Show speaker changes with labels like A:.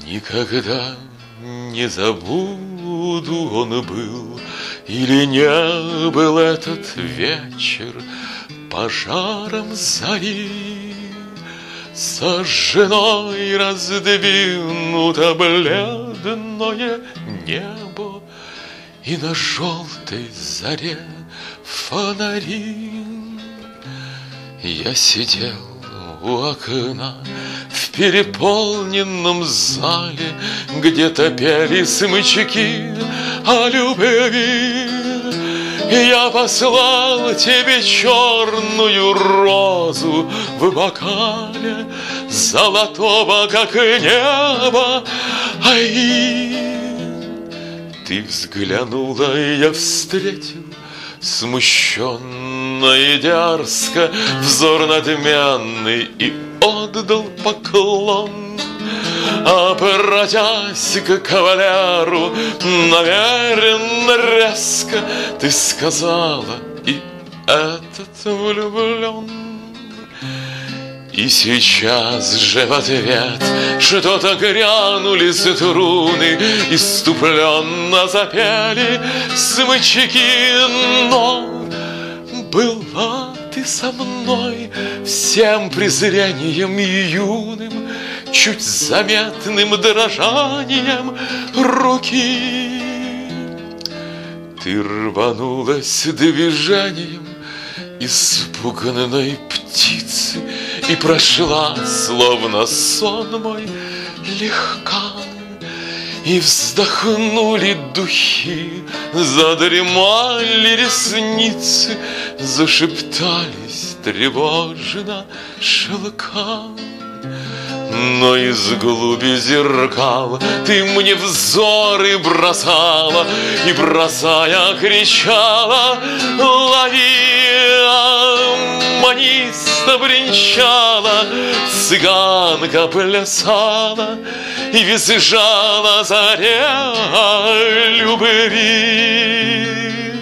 A: Никогда не забуду, он был или не был этот вечер пожаром зари. Сожженой раздвинуто бледное небо, и на желтой заре фонари. Я сидел у окна в переполненном зале, где-то пели смычки о любви. Я послал тебе черную розу в бокале, золотого, как небо, ты взглянула, и я встретил смущенно и дерзко взор надменный и отдал поклон. Обратясь к кавалеру намеренно резко, ты сказала: и этот влюблен. И сейчас же в ответ что-то грянули струны, иступленно запели смычки, но была ты со мной всем презрением юным, чуть заметным дрожанием руки. Ты рванулась движением испуганной птицы и прошла, словно сон мой, легка. И вздохнули духи, задремали ресницы, зашептались тревожно шелка. Но из глуби зеркал ты мне взоры бросала, и, бросая, кричала: лови! Маниста бренчала, цыганка плясала и визжала заря любви.